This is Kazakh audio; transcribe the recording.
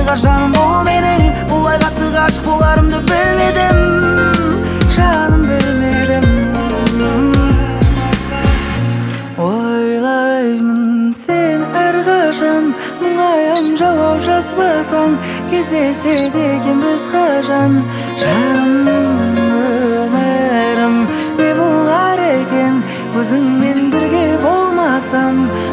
жаным бұл менің, бұлай қатты ғашық боларымды білмедім, жаным білмедім. Ойлаймын сен әрқашан, мұңайым жауап жазбасаң, кездеседі екенбіз қашан. Жаным өмірім не болар екен, өзіңмен бірге болмасам.